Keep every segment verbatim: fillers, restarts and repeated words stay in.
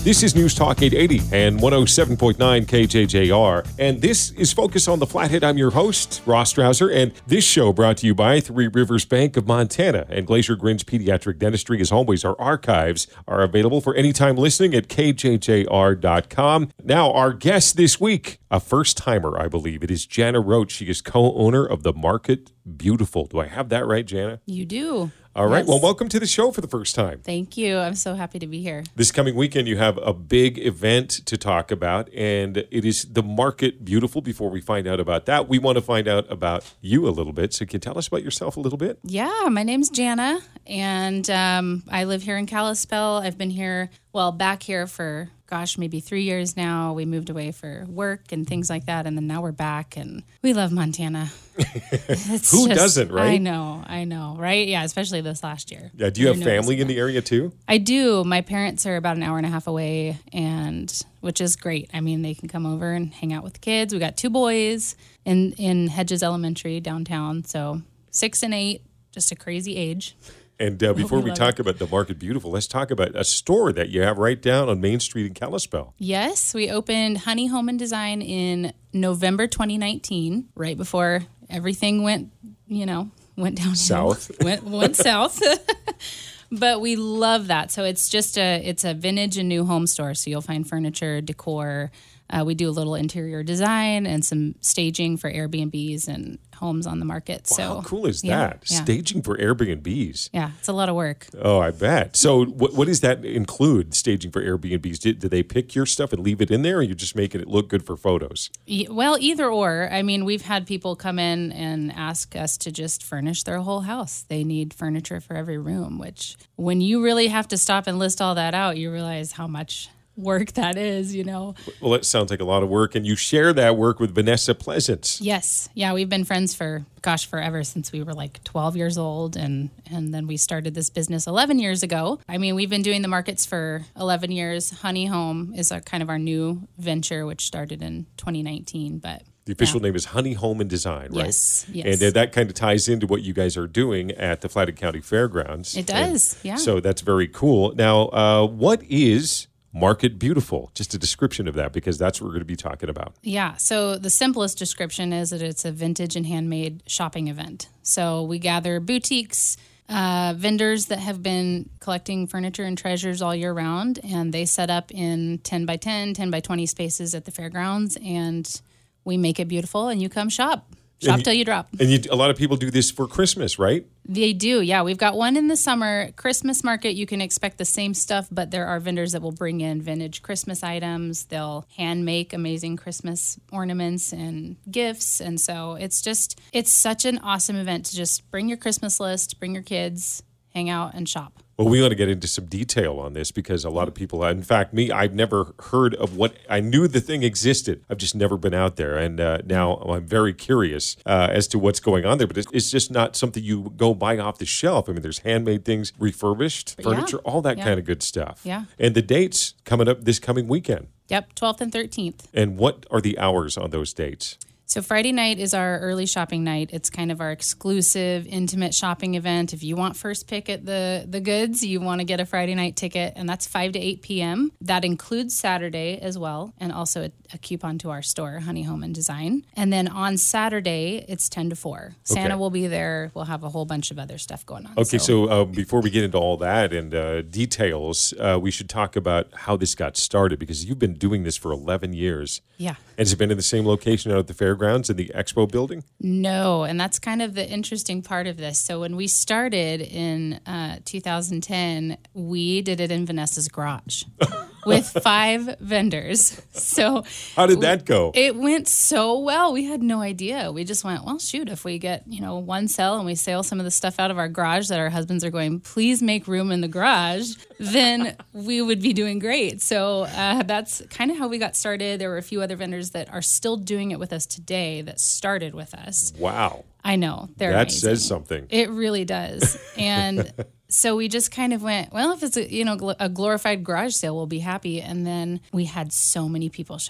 This is News Talk eight eighty and one oh seven point nine K J J R. And this is Focus on the Flathead. I'm your host, Ross Strauser. And this show brought to you by Three Rivers Bank of Montana. And Glacier Grinch Pediatric Dentistry. As always, our archives are available for any time listening at K J J R dot com. Now, our guest this week, a first-timer, I believe. It is Jana Roach. She is co-owner of the Market Beautiful. Do I have that right, Jana? You do. All right. Yes. Well, welcome to the show for the first time. Thank you. I'm so happy to be here. This coming weekend, you have a big event to talk about, and it is the Market Beautiful. Before we find out about that, we want to find out about you a little bit. So can you tell us about yourself a little bit? Yeah, my name's Jana, and um, I live here in Kalispell. I've been here, well, back here for, gosh, maybe three years now. We moved away for work and things like that, and then now we're back, and we love Montana. It's Who just, doesn't, right? I know, I know, right? Yeah, especially this last year. Yeah. Do you have You're family noticing in the area too? I do. My parents are about an hour and a half away, and which is great. I mean, they can come over and hang out with the kids. We got two boys in, in Hedges Elementary downtown, so six and eight, just a crazy age. And uh, before we we love talk it. about the Market Beautiful, let's talk about a store that you have right down on Main Street in Kalispell. Yes, we opened Honey Home and Design in November twenty nineteen, right before everything went, you know, went down South. went went south. But we love that. So it's just a it's a vintage and new home store. So you'll find furniture, decor. Uh, we do a little interior design and some staging for Airbnbs and homes on the market. Wow, so how cool is yeah, that? yeah. Staging for Airbnbs. Yeah, it's a lot of work. Oh, I bet. So what, what does that include, staging for Airbnbs? Do, do they pick your stuff and leave it in there, or you're just making it look good for photos? E- Well, either or. I mean, we've had people come in and ask us to just furnish their whole house. They need furniture for every room, which when you really have to stop and list all that out, you realize how much work that is, you know. Well, that sounds like a lot of work, and you share that work with Vanessa Pleasance. Yes. Yeah, we've been friends for, gosh, forever, since we were like twelve years old, and, and then we started this business eleven years ago. I mean, we've been doing the markets for eleven years. Honey Home is our, kind of our new venture, which started in twenty nineteen, but... The official yeah. name is Honey Home and Design, right? Yes, yes. And uh, that kind of ties into what you guys are doing at the Flathead County Fairgrounds. It does, And yeah. So that's very cool. Now, uh, what is Market Beautiful? Just a description of that, because that's what we're going to be talking about. Yeah, so the simplest description is that it's a vintage and handmade shopping event. So we gather boutiques, uh, vendors that have been collecting furniture and treasures all year round, and they set up in ten by ten, ten by twenty spaces at the fairgrounds, and we make it beautiful, and you come shop. Shop And you- till you drop. And you, a lot of people do this for Christmas, right? They do, yeah. We've got one in the summer. Christmas market, you can expect the same stuff, but there are vendors that will bring in vintage Christmas items. They'll hand make amazing Christmas ornaments and gifts. And so it's just, it's such an awesome event to just bring your Christmas list, bring your kids, hang out and shop. Well, we want to get into some detail on this, because a lot of people, in fact, me, I've never heard of what, I knew the thing existed. I've just never been out there. And uh, now I'm very curious uh, as to what's going on there. But it's, it's just not something you go buy off the shelf. I mean, there's handmade things, refurbished Yeah. furniture, all that Yeah. kind of good stuff. Yeah. And the dates coming up this coming weekend. Yep, twelfth and thirteenth. And what are the hours on those dates? So Friday night is our early shopping night. It's kind of our exclusive, intimate shopping event. If you want first pick at the, the goods, you want to get a Friday night ticket, and that's five to eight p.m. That includes Saturday as well, and also a, a coupon to our store, Honey Home and Design. And then on Saturday, it's ten to four. Santa Okay. will be there. We'll have a whole bunch of other stuff going on. Okay, so, uh, before we get into all that and uh, details, uh, we should talk about how this got started, because you've been doing this for eleven years. Yeah. And has it been in the same location out at the fairgrounds in the expo building? No, and that's kind of the interesting part of this. So when we started in uh, two thousand ten, we did it in Vanessa's garage with five vendors. So How did that go? it went so well. We had no idea. We just went, well, shoot, if we get, you know, one sale and we sell some of the stuff out of our garage that our husbands are going, please make room in the garage, then we would be doing great. So uh, that's kind of how we got started. There were a few other vendors that are still doing it with us today that started with us. Wow. I know. They're That amazing. says something. It really does. And so we just kind of went, well, if it's a, you know, gl- a glorified garage sale, we'll be happy. And then we had so many people show up.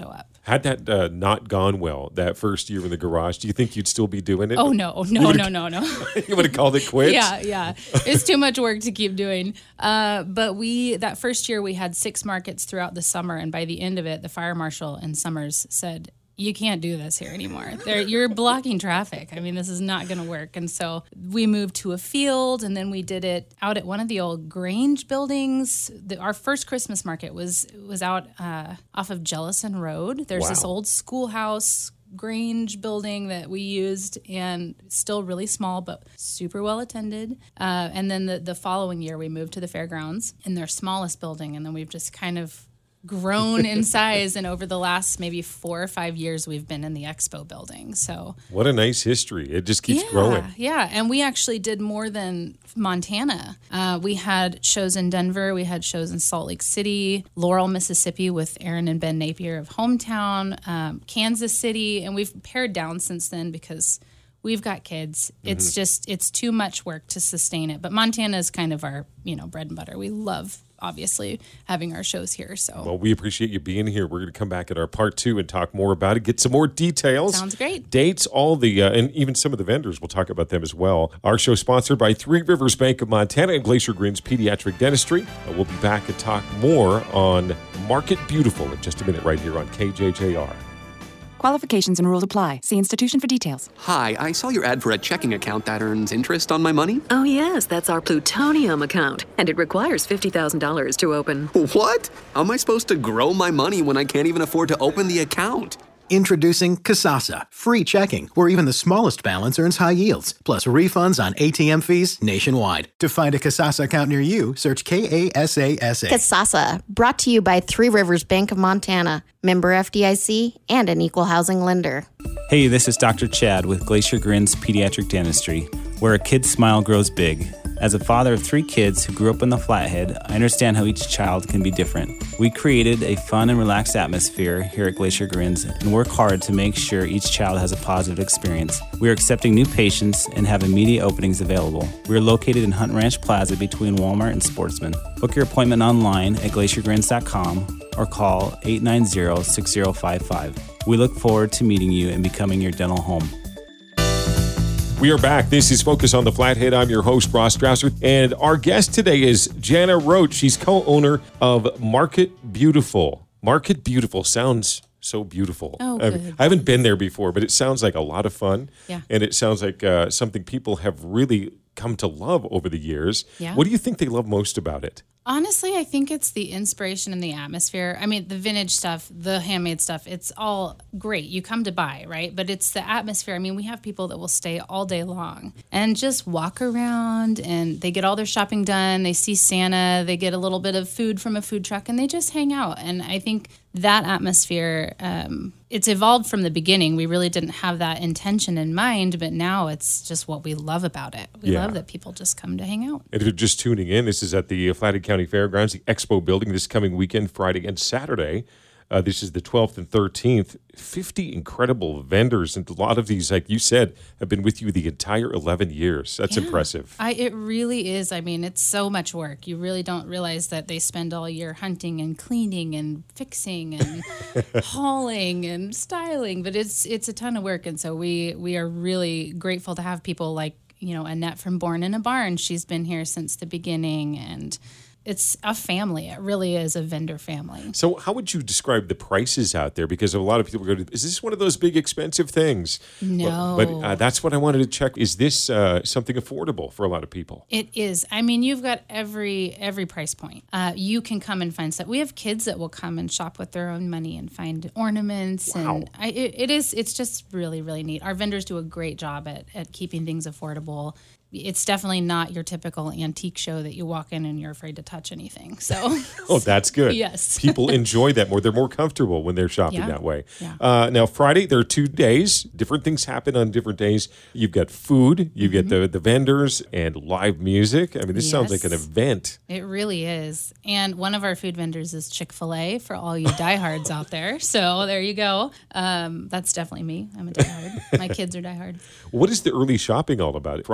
Had that uh, not gone well that first year in the garage, do you think you'd still be doing it? Oh, no, no, no, no, no. You would have called it quits? Yeah, yeah. It's too much work to keep doing. Uh, but we, that first year, we had six markets throughout the summer. And by the end of it, the fire marshal in Summers said, you can't do this here anymore. They're, you're blocking traffic. I mean, this is not going to work. And so we moved to a field, and then we did it out at one of the old Grange buildings. The, our first Christmas market was was out uh, off of Jellison Road. There's Wow. this old schoolhouse Grange building that we used, and still really small, but super well attended. Uh, and then the, the following year, we moved to the fairgrounds in their smallest building, and then we've just kind of grown in size, and over the last maybe four or five years we've been in the expo building. So what a nice history. It just keeps yeah, growing. Yeah, and we actually did more than Montana. Uh, we had shows in Denver, we had shows in Salt Lake City, Laurel, Mississippi with Aaron and Ben Napier of Hometown, um, Kansas City, and we've pared down since then because we've got kids. It's mm-hmm. just, it's too much work to sustain it. But Montana is kind of our, you know, bread and butter. We love obviously having our shows here. So well, we appreciate you being here. We're going to come back at our part two and talk more about it, get some more details. Sounds great. Dates, all the, uh, and even some of the vendors. We'll talk about them as well. Our show sponsored by Three Rivers Bank of Montana and Glacier Grins Pediatric Dentistry. Uh, we'll be back and talk more on Market Beautiful in just a minute right here on K J J R. Qualifications and rules apply. See institution for details. Hi, I saw your ad for a checking account that earns interest on my money. Oh, yes, that's our Plutonium account, and it requires fifty thousand dollars to open. What? How am I supposed to grow my money when I can't even afford to open the account? Introducing Kasasa, free checking, where even the smallest balance earns high yields, plus refunds on A T M fees nationwide. To find a Kasasa account near you, search K A S A S A. Kasasa, brought to you by Three Rivers Bank of Montana, member F D I C, and an equal housing lender. Hey, this is Doctor Chad with Glacier Grins Pediatric Dentistry, where a kid's smile grows big. As a father of three kids who grew up in the Flathead, I understand how each child can be different. We created a fun and relaxed atmosphere here at Glacier Grins and work hard to make sure each child has a positive experience. We are accepting new patients and have immediate openings available. We are located in Hunt Ranch Plaza between Walmart and Sportsman. Book your appointment online at glacier grins dot com or call eight nine zero, six zero five five. We look forward to meeting you and becoming your dental home. We are back. This is Focus on the Flathead. I'm your host, Ross Strausser, and our guest today is Jana Roach. She's co-owner of Market Beautiful. Market Beautiful sounds so beautiful. Oh, I, good. I haven't been there before, but it sounds like a lot of fun. Yeah. And it sounds like uh, something people have really come to love over the years. Yeah. What do you think they love most about it? Honestly, I think it's the inspiration and the atmosphere. I mean, the vintage stuff, the handmade stuff, it's all great. You come to buy, right? But it's the atmosphere. I mean, we have people that will stay all day long and just walk around, and they get all their shopping done. They see Santa. They get a little bit of food from a food truck, and they just hang out. And I think that atmosphere, um, it's evolved from the beginning. We really didn't have that intention in mind, but now it's just what we love about it. We Yeah. love that people just come to hang out. And if you're just tuning in, this is at the Flathead County Fairgrounds, the Expo building, this coming weekend, Friday and Saturday. Uh, this is the twelfth and thirteenth. fifty incredible vendors. And a lot of these, like you said, have been with you the entire eleven years. That's Yeah. impressive. I, it really is. I mean, it's so much work. You really don't realize that they spend all year hunting and cleaning and fixing and hauling and styling. But it's it's a ton of work. And so we, we are really grateful to have people like, you know, Annette from Born in a Barn. She's been here since the beginning. And it's a family. It really is a vendor family. So how would you describe the prices out there? Because a lot of people go to, is this one of those big expensive things? No. But, but uh, that's what I wanted to check. Is this uh, something affordable for a lot of people? It is. I mean, you've got every every price point. Uh, you can come and find stuff. We have kids that will come and shop with their own money and find ornaments. Wow. And I, it, it is. It's just really, really neat. Our vendors do a great job at, at keeping things affordable. It's definitely not your typical antique show that you walk in and you're afraid to touch anything. So, Oh, that's good. Yes. People enjoy that more. They're more comfortable when they're shopping Yeah. that way. Yeah. Uh, now, Friday, there are two days. Different things happen on different days. You've got food, you get the, the vendors, and live music. I mean, this sounds like an Yes. event. It really is. And one of our food vendors is Chick-fil-A for all you diehards out there. So there you go. Um, that's definitely me. I'm a diehard. My kids are diehards. What is the early shopping all about? Friday night,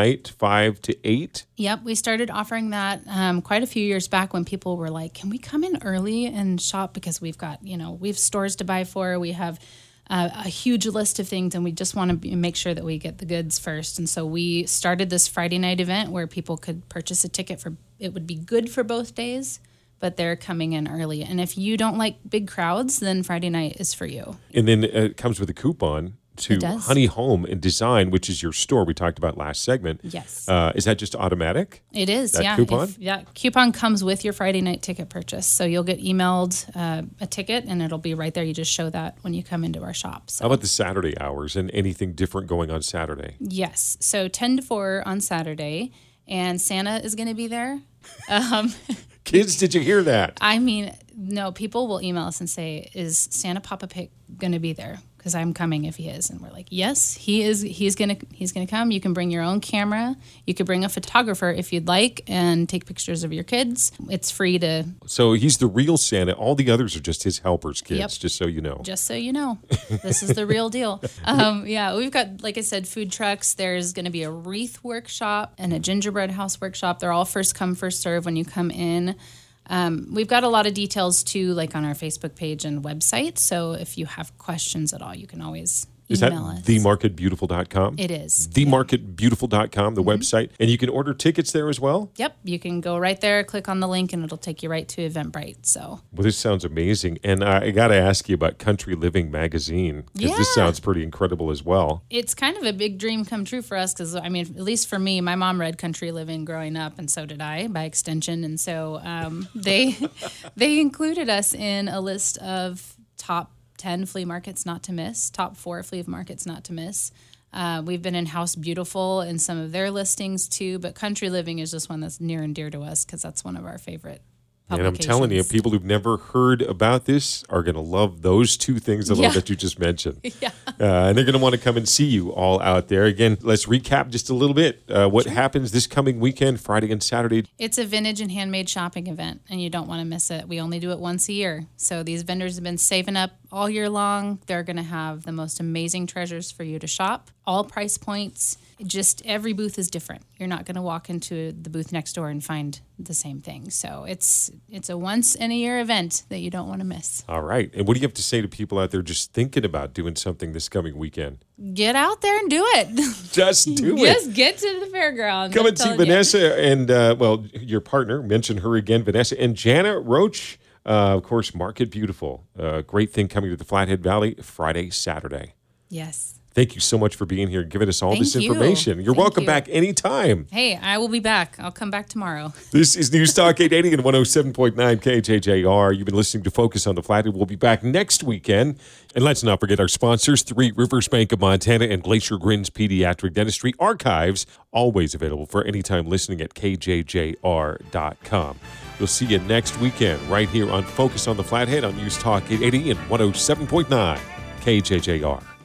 night, five to eight. Yep, we started offering that um, quite a few years back when people were like, can we come in early and shop? Because we've got, you know, we have stores to buy for. We have uh, a huge list of things, and we just want to make sure that we get the goods first. And so we started this Friday night event where people could purchase a ticket for, it would be good for both days, but they're coming in early. And if you don't like big crowds, then Friday night is for you. And then uh, it comes with a coupon to Honey Home and Design, which is your store we talked about last segment. Yes. Uh, is that just automatic? It is, that yeah. coupon? If, yeah, coupon comes with your Friday night ticket purchase. So you'll get emailed uh, a ticket, and it'll be right there. You just show that when you come into our shop. So. How about the Saturday hours and anything different going on Saturday? Yes. So ten to four on Saturday, and Santa is going to be there. Um, Kids, did you hear that? I mean, no, people will email us and say, is Santa Papa Pig going to be there? Because I'm coming if he is. And we're like, yes, he is. He's going to he's gonna come. You can bring your own camera. You could bring a photographer if you'd like and take pictures of your kids. It's free to... So he's the real Santa. All the others are just his helpers, kids, Yep. just so you know. Just so you know. This is the real deal. Um, yeah, we've got, like I said, food trucks. There's going to be a wreath workshop and a gingerbread house workshop. They're all first come, first serve when you come in. Um, we've got a lot of details, too, like on our Facebook page and website. So if you have questions at all, you can always Is that email us. the market beautiful dot com? It is. the market beautiful dot com, the Mm-hmm. website. And you can order tickets there as well? Yep. You can go right there, click on the link, and it'll take you right to Eventbrite. So Well, this sounds amazing. And uh, I got to ask you about Country Living Magazine, because this Yeah. sounds pretty incredible as well. it's kind of a big dream come true for us because, I mean, at least for me, my mom read Country Living growing up, and so did I by extension. And so um, they they included us in a list of top ten flea markets not to miss, top four flea markets not to miss. Uh, we've been in House Beautiful in some of their listings too, but Country Living is just one that's near and dear to us because that's one of our favorite And I'm telling you, people who've never heard about this are going to love those two things alone Yeah. that you just mentioned. Yeah. Uh, and they're going to want to come and see you all out there. Again, let's recap just a little bit uh, what happens this coming weekend, Friday and Saturday. It's a vintage and handmade shopping event, and you don't want to miss it. We only do it once a year. So these vendors have been saving up all year long. They're going to have the most amazing treasures for you to shop, all price points. Just every booth is different. You're not going to walk into the booth next door and find the same thing. So it's it's a once in a year event that you don't want to miss. All right. And what do you have to say to people out there just thinking about doing something this coming weekend? Get out there and do it. Just do it. Just get to the fairgrounds. Come I'm and see telling you. Vanessa and, uh, well, your partner, mention her again, Vanessa, and Jana Roach. Uh, of course, Market Beautiful. Uh, great thing coming to the Flathead Valley Friday, Saturday. Yes. Thank you so much for being here and giving us all Thank this you. information. You're Thank welcome you. back anytime. Hey, I will be back. I'll come back tomorrow. This is News Talk eight eighty and one oh seven point nine K J J R. You've been listening to Focus on the Flathead. We'll be back next weekend. And let's not forget our sponsors, Three Rivers Bank of Montana and Glacier Grins Pediatric Dentistry. Archives always available for anytime listening at K J J R dot com. We'll see you next weekend right here on Focus on the Flathead on News Talk eight eighty and one oh seven point nine K J J R.